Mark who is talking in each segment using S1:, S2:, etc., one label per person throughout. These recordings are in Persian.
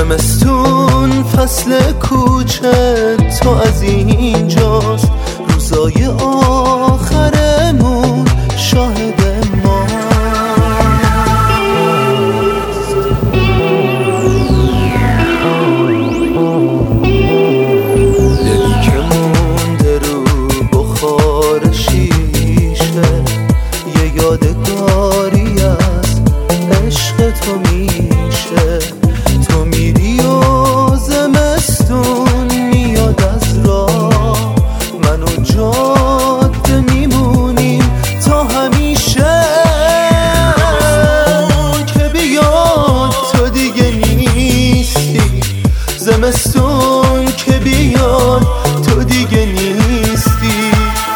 S1: زمستون فصل کوچه تو از اینجاست، روزای آخرمون شاهد ماست. دلی که مونده رو بخار شیشه، یه یادگاری از عشق تو میشه. تو میری و زمستون میاد از راه، من و جاده میمونیم تا همیشه. که بیاد تو دیگه نیستی، زمستون که بیاد تو دیگه نیستی،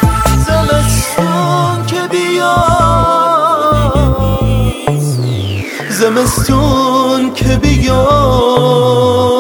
S1: زمستون که بیاد، زمستون که بیاد.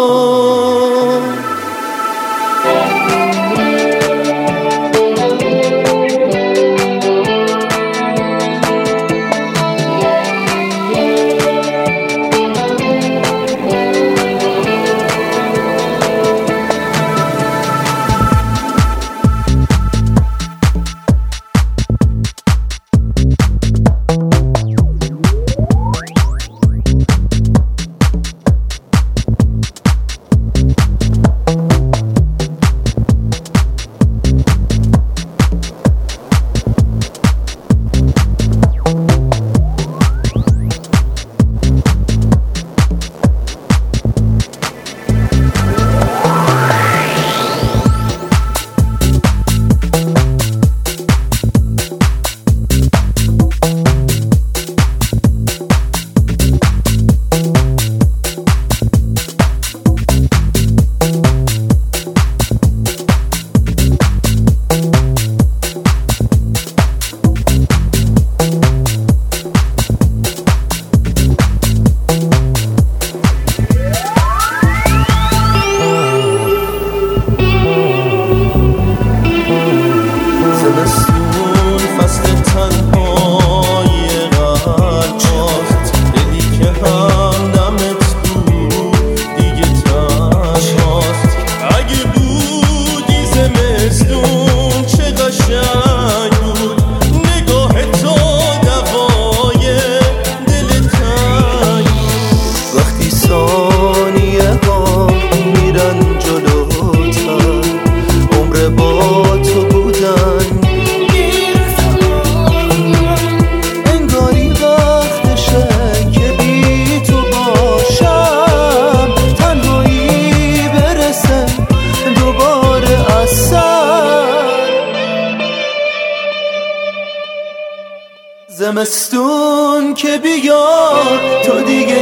S1: زمستون که بیاد تو دیگه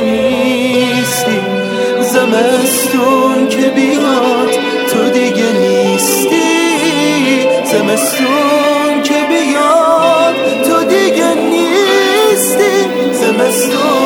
S1: نیستی، زمستون که بیاد تو دیگه نیستی، زمستون که بیاد تو دیگه نیستی، زمستون